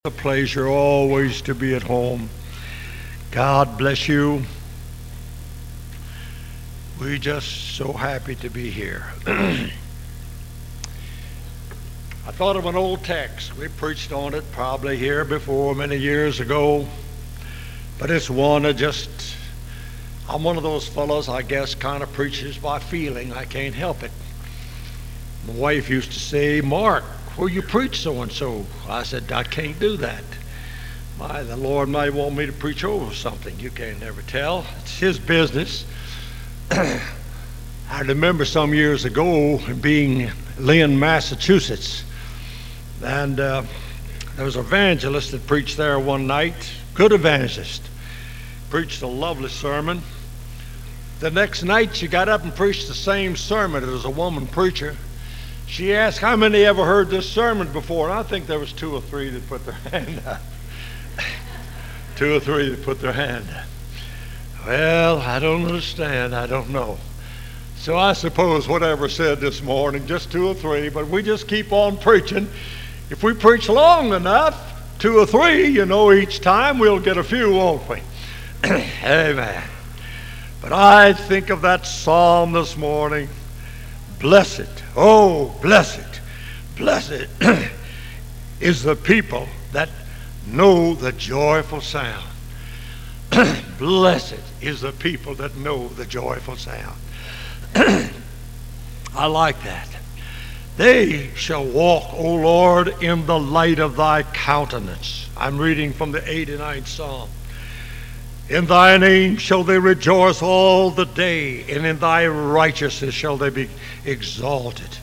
A pleasure always to be at home. God bless you. We're just so happy to be here. I thought of an old text. We preached on it probably here before many years ago. But it's one that I'm one of those fellows, I guess, kind of preaches by feeling. I can't help it. My wife used to say, "Mark, will you preach so-and-so?" I said, "I can't do that. The Lord might want me to preach over something. You can't never tell. It's His business." I remember some years ago being in Lynn, Massachusetts, and there was an evangelist that preached there one night. Good evangelist. Preached a lovely sermon. The next night she got up and preached the same sermon. It was a woman preacher. She asked, "How many ever heard this sermon before?" And I think there was 2 or 3 that put their hand up. 2 or 3 that put their hand up. Well, I don't understand. I don't know. So I suppose whatever said this morning, just 2 or 3, but we just keep on preaching. If we preach long enough, 2 or 3, each time, we'll get a few, won't we? Amen. But I think of that psalm this morning. Blessed, oh, blessed is the people that know the joyful sound. Blessed is the people that know the joyful sound. I like that. They shall walk, O Lord, in the light of thy countenance. I'm reading from the 89th Psalm. In thy name shall they rejoice all the day, and in thy righteousness shall they be exalted.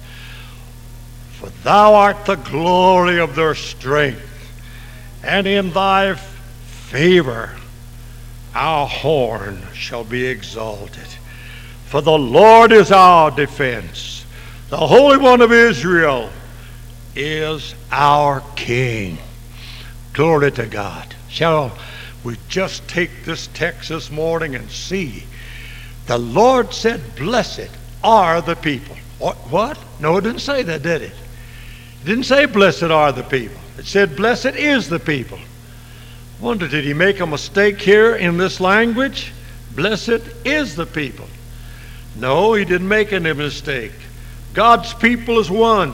For thou art the glory of their strength, and in thy favor our horn shall be exalted. For the Lord is our defense. The Holy One of Israel is our King. Glory to God. Shall we just take this text this morning and see? The Lord said, "Blessed are the people." What? No, it didn't say that, did it? It didn't say, "Blessed are the people." It said, "Blessed is the people." Wonder, did He make a mistake here in this language? Blessed is the people. No, He didn't make any mistake. God's people is one.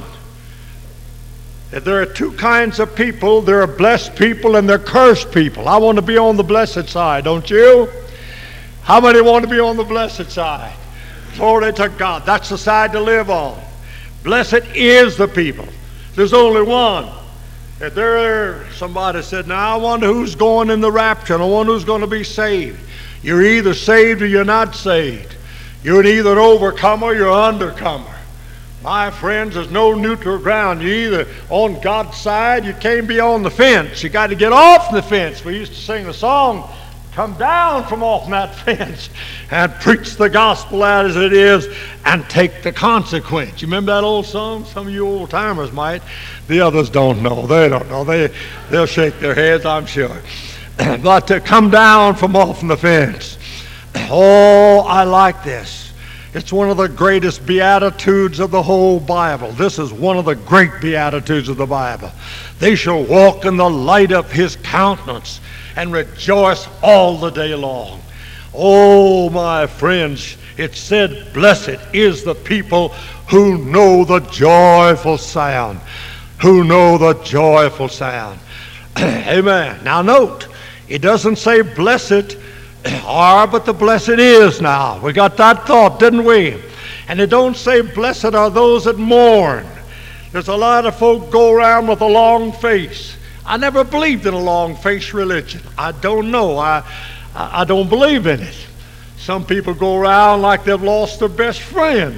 There are 2 kinds of people. There are blessed people and there are cursed people. I want to be on the blessed side, don't you? How many want to be on the blessed side? Glory to God. That's the side to live on. Blessed is the people. There's only one. If somebody said, "Now I wonder who's going in the rapture, and I wonder who's going to be saved." You're either saved or you're not saved. You're either an overcomer or you're an undercomer. My friends, there's no neutral ground. You're either on God's side, you can't be on the fence. You got to get off the fence. We used to sing the song, "Come down from off that fence and preach the gospel as it is and take the consequence." You remember that old song? Some of you old timers might. The others don't know. They don't know. They'll shake their heads, I'm sure. But to come down from off the fence. Oh, I like this. It's one of the greatest beatitudes of the whole Bible. This is one of the great beatitudes of the Bible. They shall walk in the light of His countenance and rejoice all the day long. Oh, my friends, it said, "Blessed is the people who know the joyful sound." Who know the joyful sound. Amen. Now note, it doesn't say blessed are, but the blessed is now. We got that thought, didn't we? And it don't say blessed are those that mourn. There's a lot of folk go around with a long face. I never believed in a long face religion. I don't know. I don't believe in it. Some people go around like they've lost their best friend.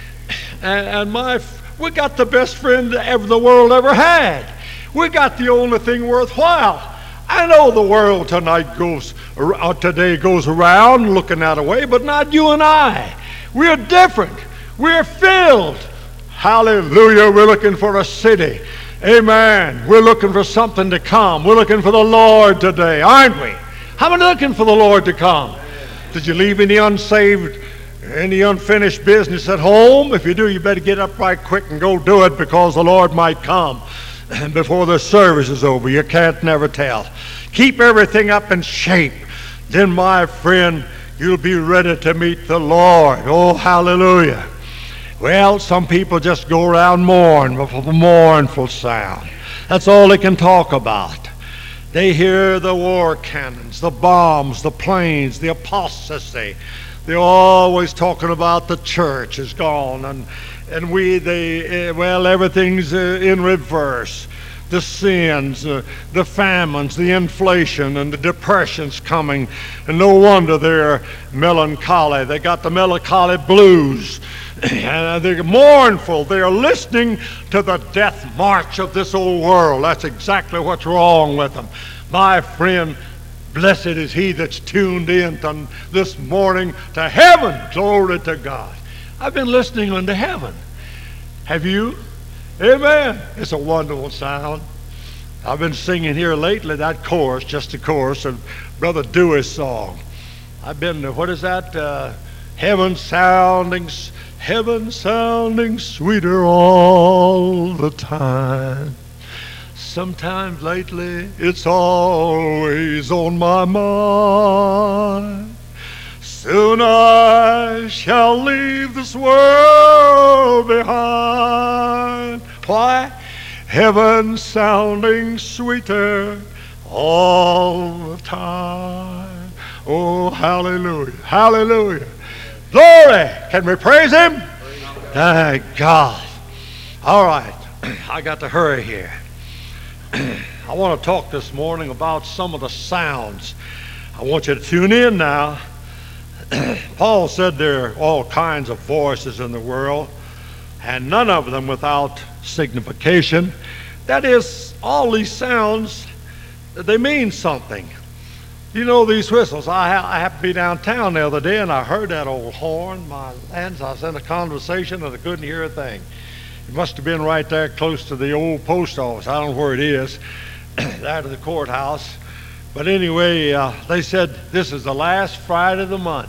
We got the best friend the world ever had. We got the only thing worthwhile. I know the world today goes around looking that way, but not you and I. We're different. We're filled. Hallelujah. We're looking for a city. Amen. We're looking for something to come. We're looking for the Lord today, aren't we? How many looking for the Lord to come? Did you leave any unsaved, any unfinished business at home? If you do, you better get up right quick and go do it, because the Lord might come. before the service is over. You can't never tell. Keep everything up in shape. Then, my friend, you'll be ready to meet the Lord. Oh, hallelujah. Well, some people just go around mourn with a mournful sound. That's all they can talk about. They hear the war cannons, the bombs, the planes, the apostasy. They're always talking about the church is gone, and everything's in reverse. The sins, the famines, the inflation, and the depression's coming. And no wonder they're melancholy. They got the melancholy blues. And they're mournful. They're listening to the death march of this old world. That's exactly what's wrong with them. My friend, blessed is he that's tuned in this morning to heaven. Glory to God. I've been listening unto heaven. Have you? Amen. It's a wonderful sound. I've been singing here lately that chorus, just a chorus of Brother Dewey's song. I've been to, what is that? Heaven sounding sweeter all the time. Sometimes lately it's always on my mind. Soon I shall leave this world behind. Why? Heaven sounding sweeter all the time. Oh, hallelujah, hallelujah. Glory! Can we praise him? Thank God. All right, I got to hurry here. I want to talk this morning about some of the sounds. I want you to tune in now. Paul said there are all kinds of voices in the world, and none of them without signification. That is, all these sounds, they mean something. You know these whistles. I happened to be downtown the other day, and I heard that old horn. My lands, I was in a conversation, and I couldn't hear a thing. It must have been right there close to the old post office. I don't know where it is, out of the courthouse. But anyway, they said this is the last Friday of the month.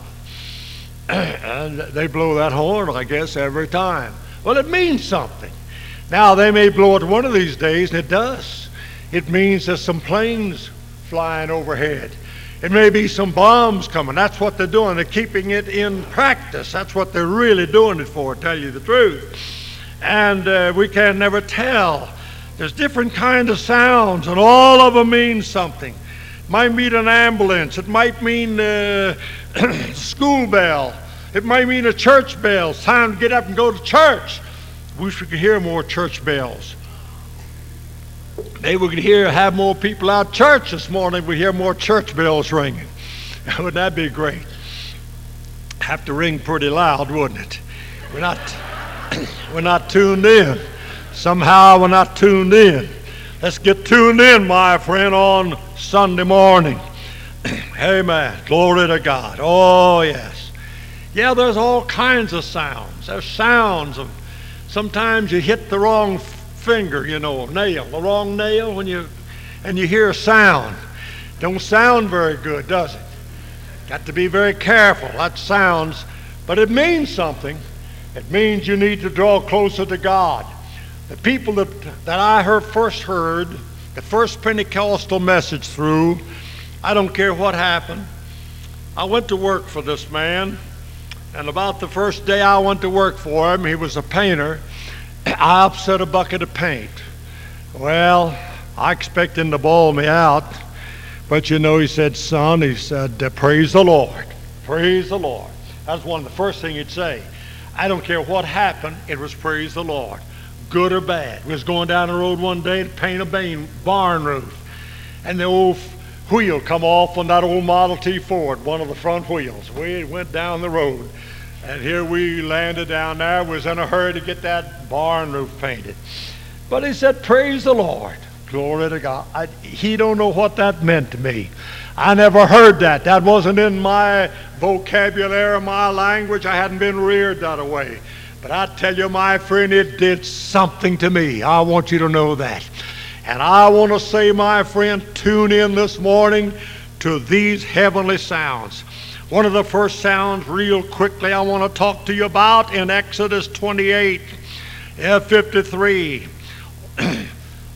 And they blow that horn, I guess, every time. Well, it means something. Now, they may blow it one of these days, and it does. It means there's some planes flying overhead. It may be some bombs coming. That's what they're doing. They're keeping it in practice. That's what they're really doing it for, to tell you the truth. And we can never tell. There's different kinds of sounds, and all of them mean something. It might mean an ambulance. It might mean school bell. It might mean a church bell. It's time to get up and go to church. Wish we could hear more church bells. Maybe we could have more people out church this morning. We hear more church bells ringing. Wouldn't that be great? Have to ring pretty loud, wouldn't it? We're not tuned in. Somehow we're not tuned in. Let's get tuned in, my friend, on Sunday morning. Amen. Glory to God. Oh, yes. Yeah, there's all kinds of sounds. There's sounds of, sometimes you hit the wrong finger, nail, the wrong nail and you hear a sound. Don't sound very good, does it? Got to be very careful. That sounds, but it means something. It means you need to draw closer to God. The people that I first heard, the first Pentecostal message through, I don't care what happened. I went to work for this man, and about the first day I went to work for him, he was a painter, I upset a bucket of paint. Well, I expected him to bawl me out, but he said, son, praise the Lord, praise the Lord. That's one of the first things he'd say. I don't care what happened, it was praise the Lord, good or bad. We was going down the road one day to paint a barn roof, and the old wheel come off on that old Model T Ford, one of the front wheels. We went down the road, and here we landed down there. We was in a hurry to get that barn roof painted. But he said, praise the Lord, glory to God. He don't know what that meant to me. I never heard that. That wasn't in my vocabulary, my language. I hadn't been reared that way. But I tell you, my friend, it did something to me. I want you to know that. And I want to say, my friend, tune in this morning to these heavenly sounds. One of the first sounds, real quickly, I want to talk to you about in Exodus 28, 53.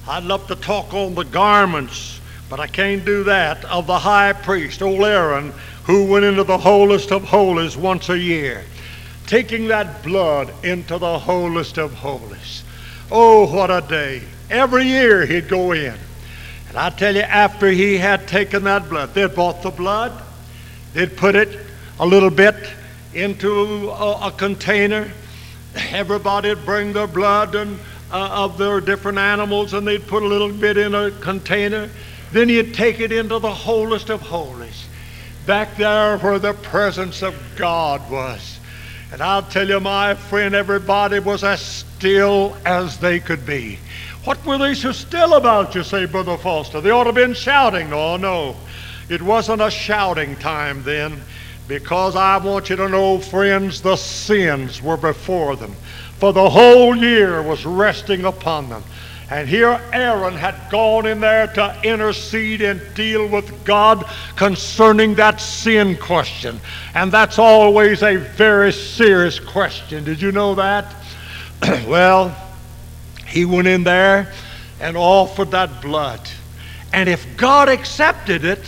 I'd love to talk on the garments, but I can't do that, of the high priest, old Aaron, who went into the holiest of holies once a year, taking that blood into the holiest of holies. Oh, what a day. Every year he'd go in. And I tell you, after he had taken that blood, they'd bought the blood, they'd put it a little bit into a container. Everybody would bring their blood and of their different animals, and they'd put a little bit in a container. Then he'd take it into the holiest of holies, back there where the presence of God was. And I'll tell you, my friend, everybody was as still as they could be. What were they so still about, you say, Brother Foster? They ought to have been shouting. Oh, no. It wasn't a shouting time then, because I want you to know, friends, the sins were before them, for the whole year was resting upon them. And here Aaron had gone in there to intercede and deal with God concerning that sin question. And that's always a very serious question. Did you know that? Well, he went in there and offered that blood. And if God accepted it,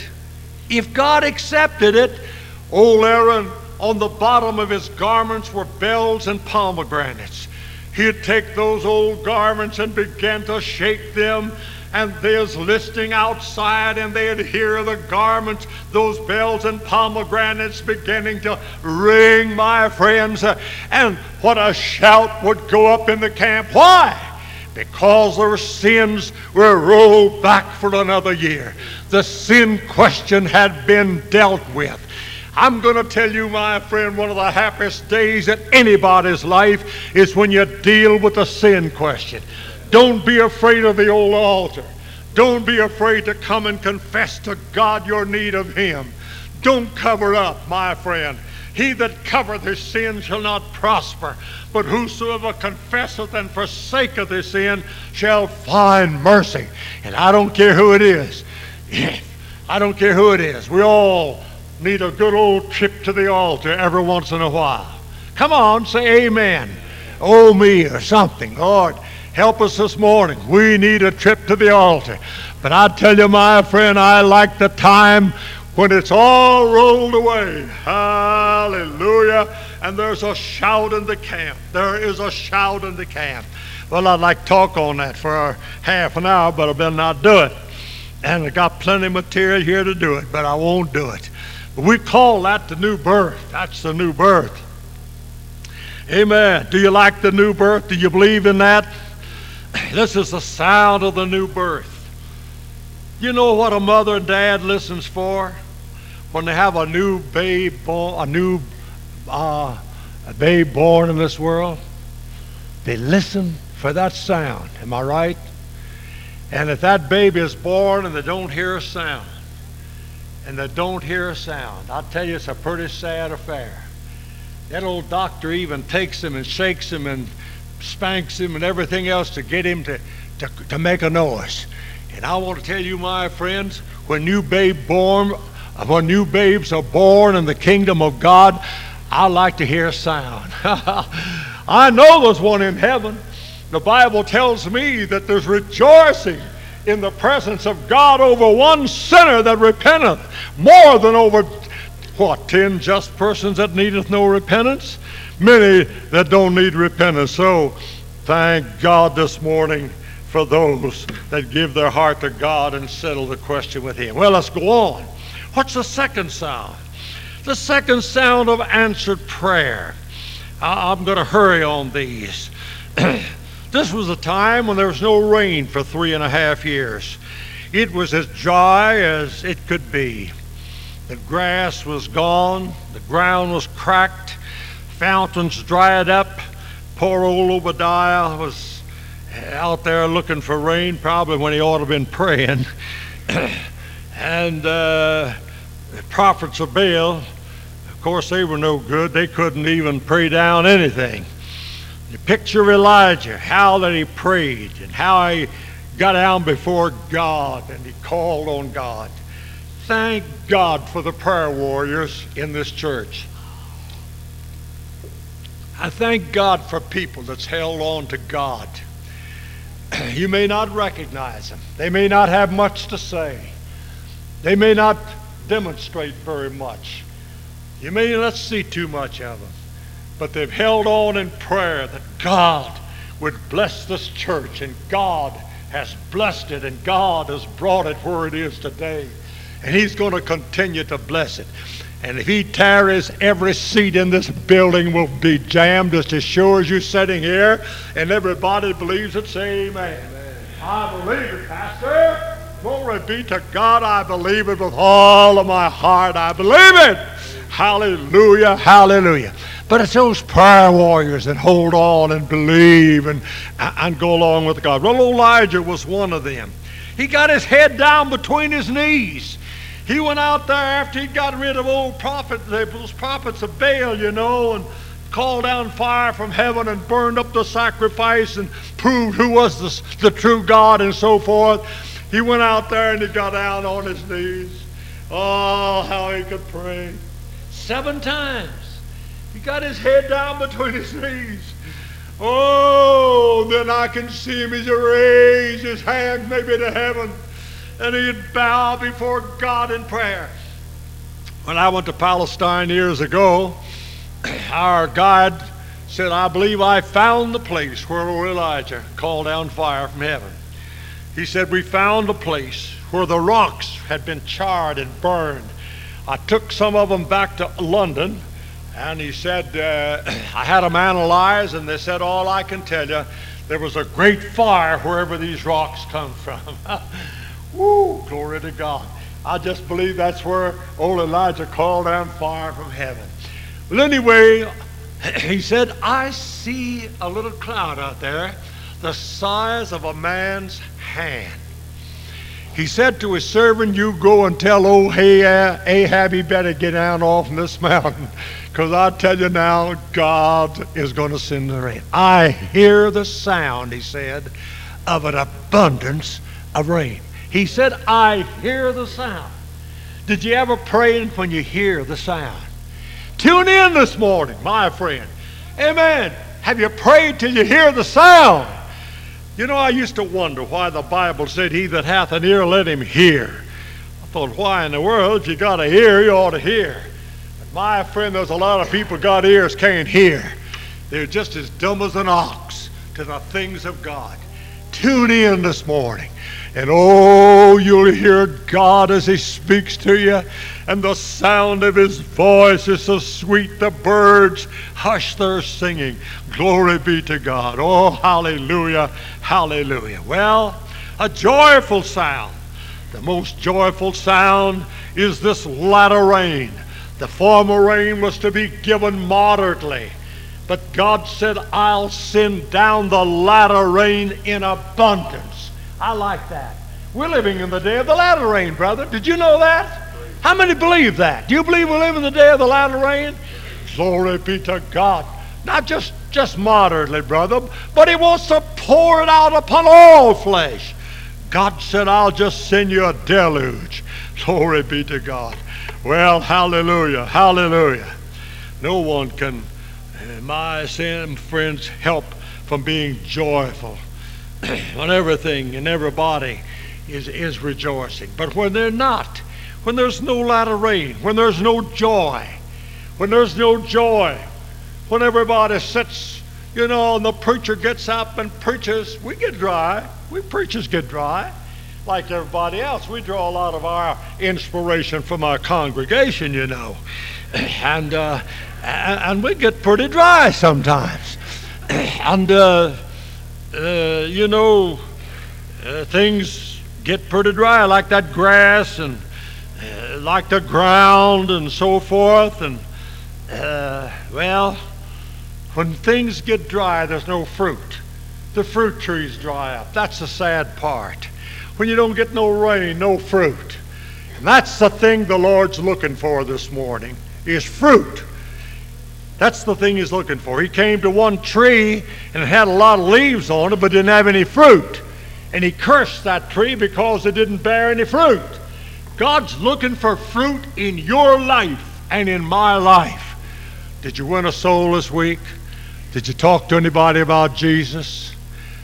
old Aaron, on the bottom of his garments were bells and pomegranates. He'd take those old garments and begin to shake them, and there's listening outside, and they'd hear the garments, those bells and pomegranates beginning to ring, my friends, and what a shout would go up in the camp. Why? Because their sins were rolled back for another year. The sin question had been dealt with. I'm going to tell you, my friend, one of the happiest days in anybody's life is when you deal with the sin question. Don't be afraid of the old altar. Don't be afraid to come and confess to God your need of Him. Don't cover up, my friend. He that covereth his sin shall not prosper, but whosoever confesseth and forsaketh his sin shall find mercy. And I don't care who it is. I don't care who it is. We all need a good old trip to the altar every once in a while. Come on, say amen. Oh, me or something. Lord, help us this morning. We need a trip to the altar. But I tell you, my friend, I like the time when it's all rolled away. Hallelujah. And there's a shout in the camp. There is a shout in the camp. Well, I'd like to talk on that for half an hour, but I better not do it. And I got plenty of material here to do it, but I won't do it. But we call that the new birth. That's the new birth. Amen. Do you like the new birth? Do you believe in that? This is the sound of the new birth. You know what a mother and dad listens for when they have a new babe born, a babe born in this world? They listen for that sound. Am I right? And if that baby is born and they don't hear a sound, I'll tell you, it's a pretty sad affair. That old doctor even takes him and shakes him and spanks him and everything else to get him to make a noise. And I want to tell you, my friends, when new babes are born in the kingdom of God, I like to hear a sound. I know there's one in heaven. The Bible tells me that there's rejoicing in the presence of God over one sinner that repenteth, more than over, 10 just persons that needeth no repentance? Many that don't need repentance. So thank God this morning for those that give their heart to God and settle the question with Him. Well, let's go on. What's the second sound? The second sound of answered prayer. I'm going to hurry on these. This was a time when there was no rain for 3.5 years. It was as dry as it could be. The grass was gone. The ground was cracked. Fountains dried up. Poor old Obadiah was out there looking for rain, probably when he ought to have been praying. And the prophets of Baal, of course, they were no good. They couldn't even pray down anything. The picture of Elijah, how that he prayed and how he got down before God and he called on God. Thank God for the prayer warriors in this church. I thank God for people that's held on to God. You may not recognize them. They may not have much to say. They may not demonstrate very much. You may not see too much of them. But they've held on in prayer that God would bless this church, and God has blessed it, and God has brought it where it is today. And He's going to continue to bless it. And if He tarries, every seat in this building will be jammed just as sure as you're sitting here. And everybody believes it. Say amen. Amen. I believe it, Pastor. Glory be to God. I believe it with all of my heart. I believe it. Hallelujah, hallelujah. But it's those prayer warriors that hold on and believe and go along with God. Well, Elijah was one of them. He got his head down between his knees. He went out there after he got rid of those prophets of Baal, you know, and called down fire from heaven and burned up the sacrifice and proved who was the true God and so forth. He went out there and he got down on his knees. Oh, how he could pray. 7 times. He got his head down between his knees. Oh, then I can see him as he raised his hands maybe to heaven, and he'd bow before God in prayer. When I went to Palestine years ago, our guide said, I believe I found the place where Elijah called down fire from heaven. He said, we found a place where the rocks had been charred and burned. I took some of them back to London, and he said, I had them analyzed, and they said, all I can tell you, there was a great fire wherever these rocks come from. Woo, glory to God. I just believe that's where old Elijah called down fire from heaven. Well, anyway, he said, I see a little cloud out there the size of a man's hand. He said to his servant, you go and tell old Ahab he better get down off this mountain, because I tell you now, God is going to send the rain. I hear the sound, he said, of an abundance of rain. He said, I hear the sound. Did you ever pray when you hear the sound? Tune in this morning, my friend. Amen. Have you prayed till you hear the sound? You know, I used to wonder why the Bible said, he that hath an ear, let him hear. I thought, why in the world, if you got an ear, you ought to hear. But my friend, there's a lot of people got ears, can't hear. They're just as dumb as an ox to the things of God. Tune in this morning. And oh, you'll hear God as He speaks to you. And the sound of His voice is so sweet, the birds hush their singing. Glory be to God. Oh, hallelujah, hallelujah. Well, a joyful sound. The most joyful sound is this latter rain. The former rain was to be given moderately. But God said, I'll send down the latter rain in abundance. I like that. We're living in the day of the latter rain, brother. Did you know that? How many believe that? Do you believe we live in the day of the latter rain? Glory be to God. Not just moderately, brother, but He wants to pour it out upon all flesh. God said, I'll just send you a deluge. Glory be to God. Well, hallelujah, hallelujah. No one can, my friends, help from being joyful when everything and everybody is rejoicing. But when they're not, when there's no latter rain, when there's no joy, when everybody sits, you know, and the preacher gets up and preaches, we get dry. We preachers get dry. Like everybody else, we draw a lot of our inspiration from our congregation, you know. And we get pretty dry sometimes. And, you know, things get pretty dry, like that grass and like the ground and so forth. And, well, when things get dry, there's no fruit. The fruit trees dry up. That's the sad part. When you don't get no rain, no fruit. And that's the thing the Lord's looking for this morning, is fruit. That's the thing He's looking for. He came to one tree and it had a lot of leaves on it, but didn't have any fruit. And He cursed that tree because it didn't bear any fruit. God's looking for fruit in your life and in my life. Did you win a soul this week? Did you talk to anybody about Jesus?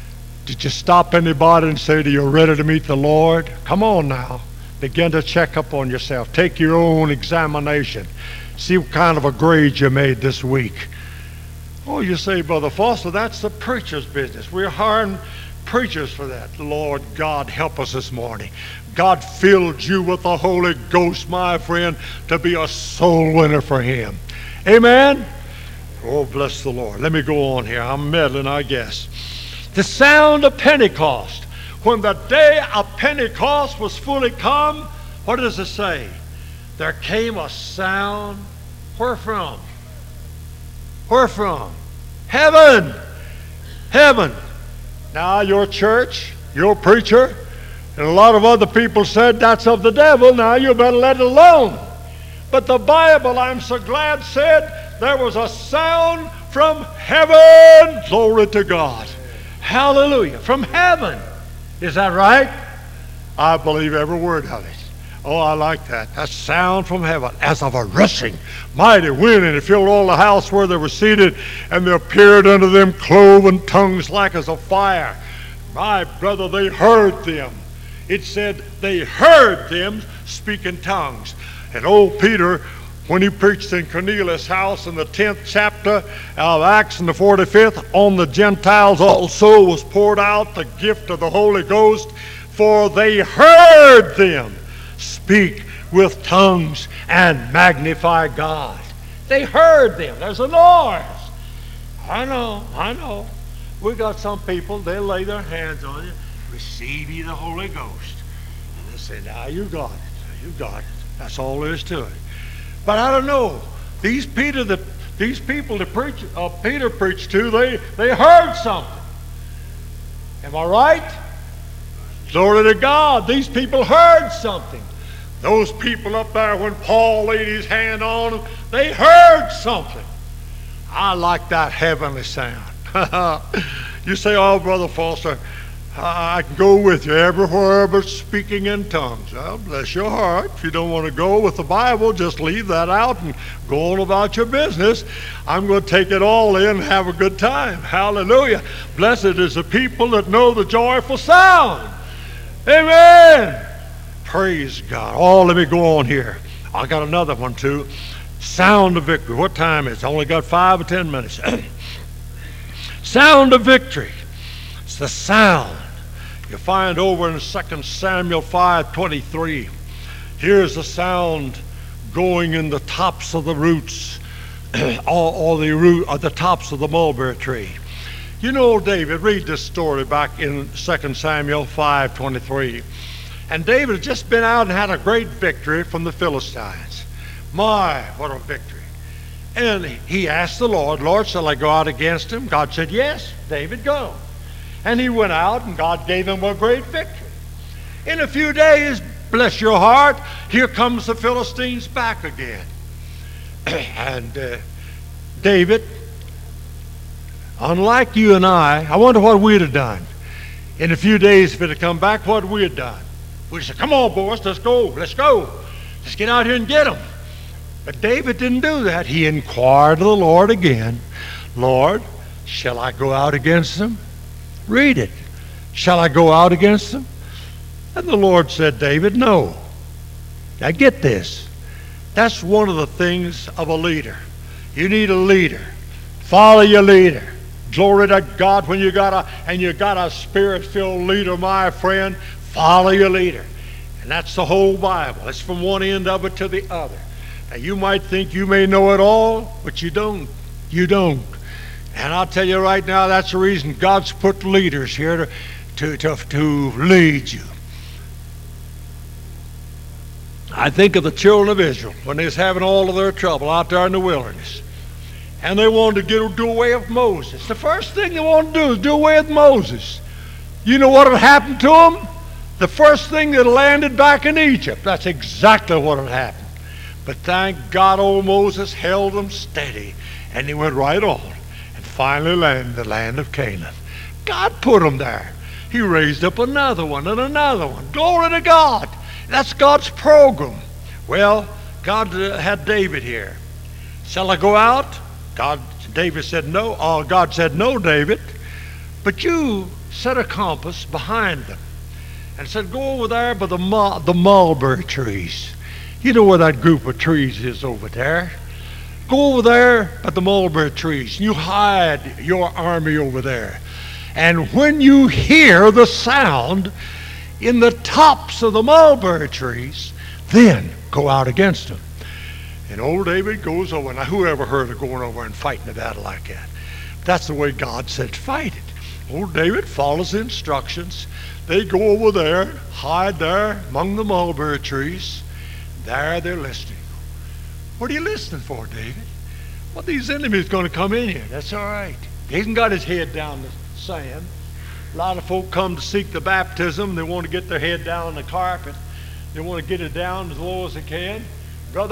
Did you stop anybody and say, "Do you ready to meet the Lord?" Come on now. Begin to check up on yourself. Take your own examination. See what kind of a grade you made this week. Oh, you say, "Brother Foster, that's the preacher's business. We're hiring preachers for that." Lord God, help us this morning. God filled you with the Holy Ghost, my friend, to be a soul winner for Him. Amen? Oh, bless the Lord. Let me go on here. I'm meddling, I guess. The sound of Pentecost. When the day of Pentecost was fully come, what does it say? There came a sound. Where from? Where from? Heaven. Heaven. Now your church, your preacher, and a lot of other people said that's of the devil. Now you better let it alone. But the Bible, I'm so glad, said there was a sound from heaven. Glory to God. Hallelujah. From heaven. Is that right? I believe every word of it. Oh, I like that. A sound from heaven as of a rushing mighty wind, and it filled all the house where they were seated, and there appeared unto them cloven tongues like as of fire. My brother, they heard them. It said they heard them speak in tongues. And old Peter, when he preached in Cornelius' house in the 10th chapter of Acts in the 45th, on the Gentiles also was poured out the gift of the Holy Ghost, for they heard them speak with tongues and magnify God. They heard them. There's a noise. I know. We got some people, they lay their hands on you, receive ye the Holy Ghost. And they say, now you got it. You got it. That's all there is to it. But I don't know. These people that Peter preached to, they heard something. Am I right? Glory to God. These people heard something. Those people up there, when Paul laid his hand on them, they heard something. I like that heavenly sound. You say, "Oh, Brother Foster, I can go with you everywhere but speaking in tongues." Well, bless your heart. If you don't want to go with the Bible, just leave that out and go on about your business. I'm going to take it all in and have a good time. Hallelujah. Blessed is the people that know the joyful sound. Amen. Praise God. Oh, let me go on here. I got another one too. Sound of victory. What time is it? Only got 5 or 10 minutes. Sound of victory. It's the sound. You find over in 2 Samuel 5:23. Here's the sound going in the tops of the roots, or the tops of the mulberry tree. You know, David, read this story back in 2 Samuel 5:23. And David had just been out and had a great victory from the Philistines. My, what a victory. And he asked the Lord, "Lord, shall I go out against him?" God said, "Yes, David, go." And he went out, and God gave him a great victory. In a few days, bless your heart, here comes the Philistines back again. And David, unlike you and I wonder what we'd have done. In a few days, if it had come back, what we'd have done. We'd have said, "Come on, boys, let's go. Let's get out here and get them." But David didn't do that. He inquired of the Lord again, "Lord, shall I go out against them?" Read it. "Shall I go out against them?" And the Lord said, "David, no." Now get this. That's one of the things of a leader. You need a leader. Follow your leader. Glory to God. When you got a spirit-filled leader, my friend, follow your leader. And that's the whole Bible. It's from one end of it to the other. Now you might think you may know it all, but you don't. You don't. And I'll tell you right now, that's the reason God's put leaders here to lead you. I think of the children of Israel when they was having all of their trouble out there in the wilderness. And they wanted to do away with Moses. The first thing they wanted to do is do away with Moses. You know what had happened to them? The first thing that landed back in Egypt. That's exactly what had happened. But thank God old Moses held them steady, and he went right on and finally landed in the land of Canaan. God put them there. He raised up another one and another one. Glory to God. That's God's program. Well, God had David here. Shall I go out? David said no. God said, "No, David, but you set a compass behind them and said, go over there by the mulberry trees. You know where that group of trees is over there. Go over there by the mulberry trees. You hide your army over there. And when you hear the sound in the tops of the mulberry trees, then go out against them. And old David goes over. Now, who ever heard of going over and fighting a battle like that? That's the way God said to fight it. Old David follows the instructions. They go over there, hide there among the mulberry trees. There they're listening. What are you listening for, David? Well, these enemies going to come in here. That's all right. He hasn't got his head down the sand. A lot of folk come to seek the baptism. They want to get their head down the carpet. They want to get it down as low as they can. Brother,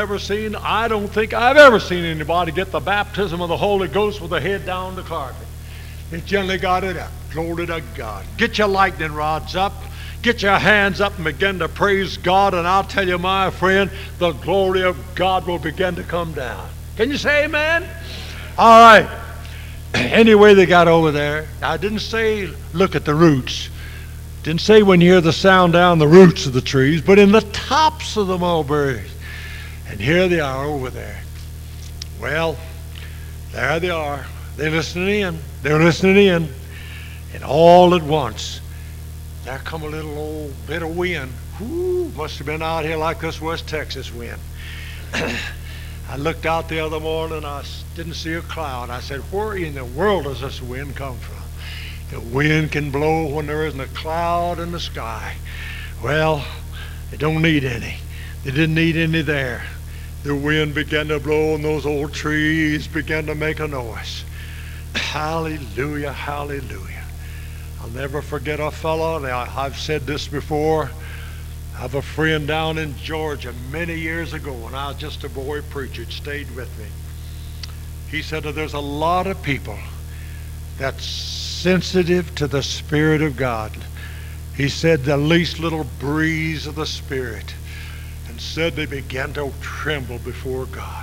I don't think I've ever seen anybody get the baptism of the Holy Ghost with their head down the carpet. They generally got it up. Glory to God. Get your lightning rods up. Get your hands up and begin to praise God. And I'll tell you, my friend, the glory of God will begin to come down. Can you say amen? All right. Anyway, they got over there. I didn't say look at the roots. Didn't say when you hear the sound down the roots of the trees, but in the tops of the mulberries. And here they are over there. Well, there they are. They're listening in. They're listening in. And all at once, there come a little old bit of wind. Whoo, must have been out here like this West Texas wind. I looked out the other morning, I didn't see a cloud. I said, where in the world does this wind come from? The wind can blow when there isn't a cloud in the sky. Well, they don't need any. They didn't need any there. The wind began to blow and those old trees began to make a noise. Hallelujah, hallelujah. I'll never forget a fellow, I've said this before. I have a friend down in Georgia many years ago when I was just a boy preacher. It stayed with me. He said that there's a lot of people that's sensitive to the Spirit of God. He said the least little breeze of the Spirit, and said they began to tremble before God.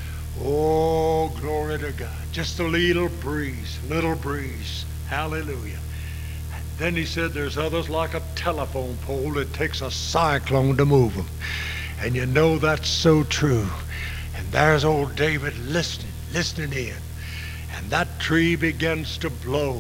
Oh, glory to God. Just a little breeze, little breeze. Hallelujah. Then he said there's others like a telephone pole that takes a cyclone to move them. And you know that's so true. And there's old David listening in. And that tree begins to blow.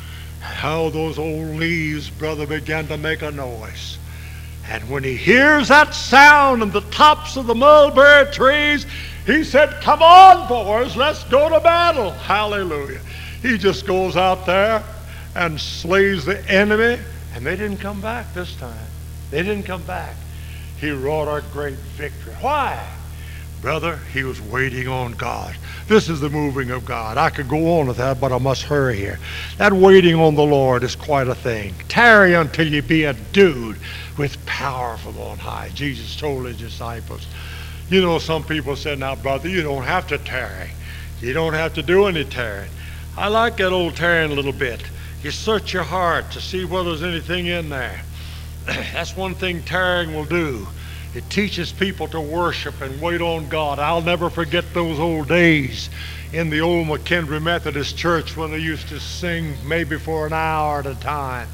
How those old leaves, brother, began to make a noise. And when he hears that sound in the tops of the mulberry trees, he said, come on, boys, let's go to battle. Hallelujah. He just goes out there and slays the enemy. And they didn't come back this time. They didn't come back. He wrought a great victory. Why? Brother, he was waiting on God. This is the moving of God. I could go on with that, but I must hurry here. That waiting on the Lord is quite a thing. Tarry until you be endued with power from on high. Jesus told his disciples. You know, some people said, now, brother, you don't have to tarry. You don't have to do any tarrying. I like that old tarrying a little bit. You search your heart to see whether there's anything in there. That's one thing tarrying will do. It teaches people to worship and wait on God. I'll never forget those old days in the old McKendree Methodist Church when they used to sing maybe for an hour at a time.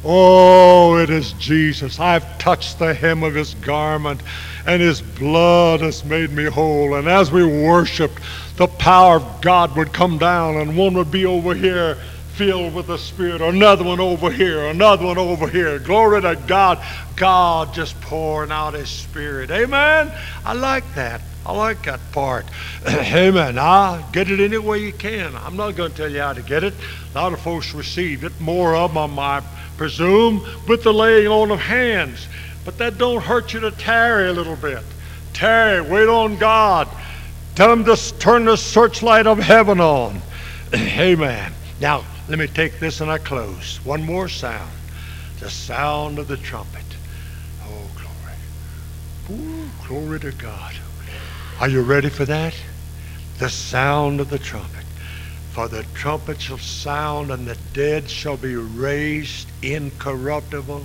Oh, it is Jesus. I've touched the hem of his garment, and his blood has made me whole. And as we worshiped, the power of God would come down, and one would be over here filled with the Spirit, another one over here, another one over here. Glory to God. God just pouring out his Spirit. Amen. I like that. I like that part. Amen. Now, get it any way you can. I'm not going to tell you how to get it. A lot of folks receive it. More of them, I presume, with the laying on of hands. But that don't hurt you to tarry a little bit. Tarry. Wait on God. Tell him to turn the searchlight of heaven on. Amen. Now, let me take this and I close. One more sound. The sound of the trumpet. Oh, glory. Ooh, glory to God. Are you ready for that? The sound of the trumpet. For the trumpet shall sound, and the dead shall be raised incorruptible.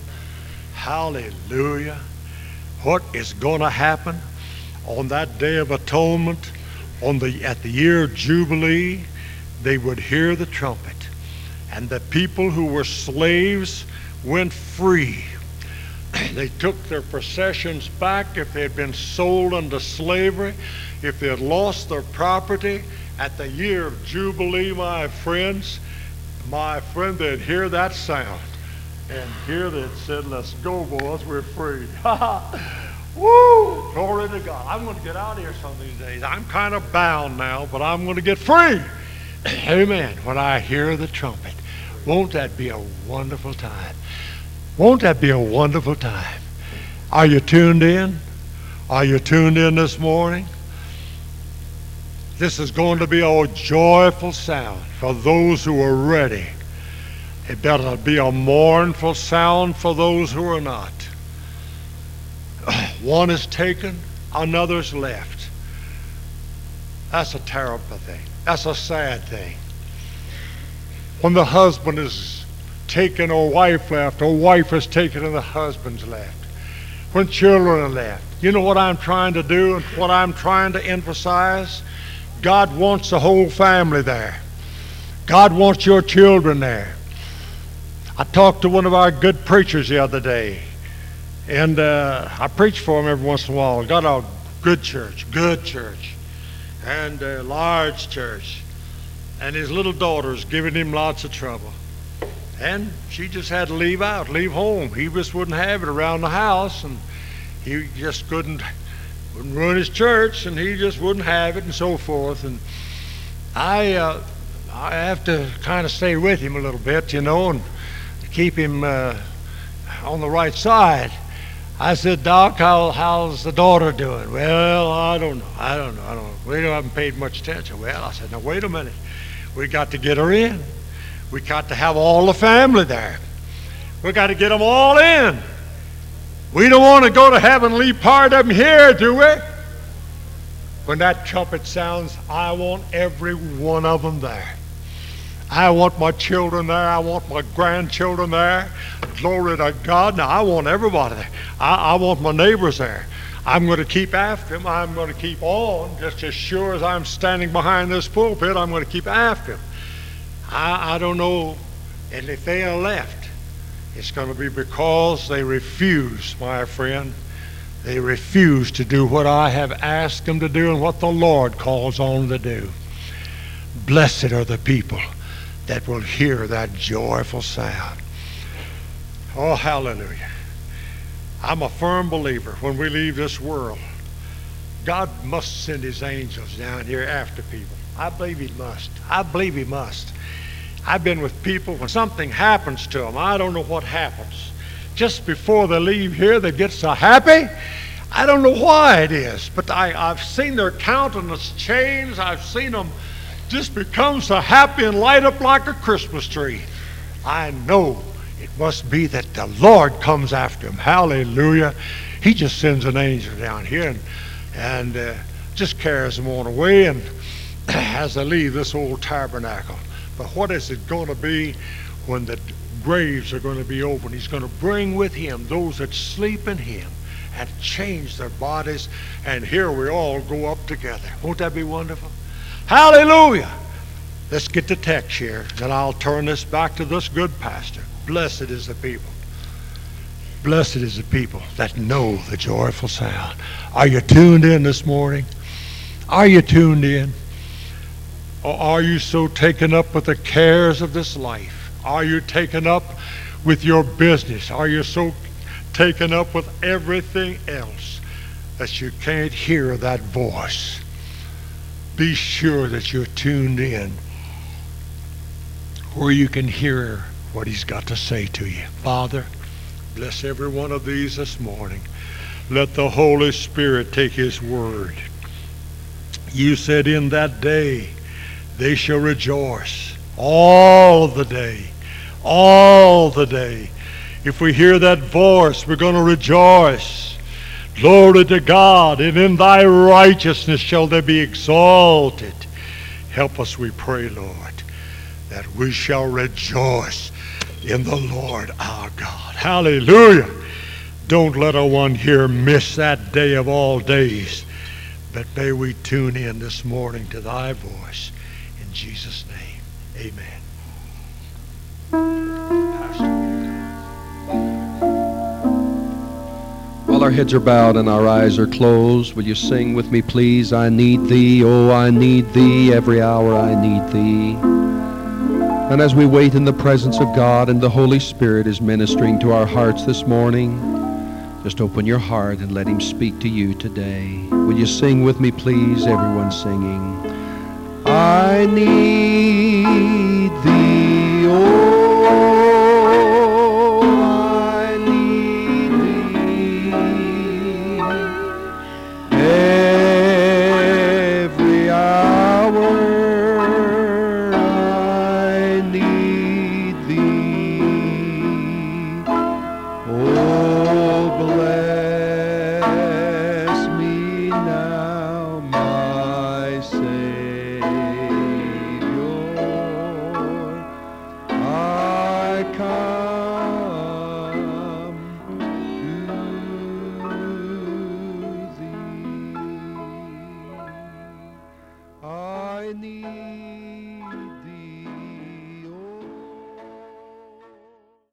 Hallelujah. What is going to happen on that day of atonement, at the year of Jubilee? They would hear the trumpet. And the people who were slaves went free. They took their possessions back if they had been sold into slavery, if they had lost their property. At the year of Jubilee, my friend, they'd hear that sound. And here they'd said, let's go, boys, we're free. Woo! Glory to God. I'm going to get out of here some of these days. I'm kind of bound now, but I'm going to get free. Amen. When I hear the trumpet, won't that be a wonderful time? Won't that be a wonderful time? Are you tuned in? Are you tuned in this morning? This is going to be a joyful sound for those who are ready. It better be a mournful sound for those who are not. One is taken, another's left. That's a terrible thing. That's a sad thing. When the husband is taken or wife left, or wife is taken and the husband's left. When children are left. You know what I'm trying to do and what I'm trying to emphasize? God wants the whole family there. God wants your children there. I talked to one of our good preachers the other day, and I preach for him every once in a while. Got a good church, and a large church. And his little daughter's giving him lots of trouble. And she just had to leave home. He just wouldn't have it around the house, and he just wouldn't run his church, and he just wouldn't have it, and so forth. And I have to kind of stay with him a little bit, and keep him on the right side. I said, Doc, how's the daughter doing? Well, I don't know. We haven't paid much attention. Well, I said, now wait a minute. We got to get her in. We got to have all the family there. We got to get them all in. We don't want to go to heaven and leave part of them here, do we? When that trumpet sounds, I want every one of them there. I want my children there. I want my grandchildren there. Glory to God. Now, I want everybody there. I want my neighbors there. I'm going to keep after him. I'm going to keep on. Just as sure as I'm standing behind this pulpit, I'm going to keep after him. I don't know. And if they are left, it's going to be because they refuse, my friend. They refuse to do what I have asked them to do and what the Lord calls on them to do. Blessed are the people that will hear that joyful sound. Oh, hallelujah. I'm a firm believer when we leave this world, God must send his angels down here after people. I believe he must. I believe he must. I've been with people when something happens to them. I don't know what happens. Just before they leave here, they get so happy. I don't know why it is, but I've seen their countenance change. I've seen them just become so happy and light up like a Christmas tree. I know it must be that the Lord comes after them. Hallelujah. He just sends an angel down here and just carries them on away and as they leave this old tabernacle. But what is it going to be when the graves are going to be open? He's going to bring with him those that sleep in him and change their bodies, and here we all go up together. Won't that be wonderful? Hallelujah. Let's get the text here, then I'll turn this back to this good pastor. Blessed is the people. Blessed is the people that know the joyful sound. Are you tuned in this morning? Are you tuned in? Or are you so taken up with the cares of this life? Are you taken up with your business? Are you so taken up with everything else that you can't hear that voice? Be sure that you're tuned in where you can hear what he's got to say to you. Father, bless every one of these this morning. Let the Holy Spirit take his word. You said in that day they shall rejoice all the day. All the day. If we hear that voice, we're going to rejoice. Glory to God. And in thy righteousness shall they be exalted. Help us, we pray, Lord, that we shall rejoice in the Lord our God. Hallelujah. Don't let a one here miss that day of all days. But may we tune in this morning to thy voice. In Jesus' name, amen. While our heads are bowed and our eyes are closed, will you sing with me, please? I need thee, oh, I need thee, every hour I need thee. And as we wait in the presence of God and the Holy Spirit is ministering to our hearts this morning, just open your heart and let him speak to you today. Will you sing with me, please? Everyone singing. I need thee, oh, I need thee. Every hour I need thee. Oh, bless me now, my Savior. I come to thee. I need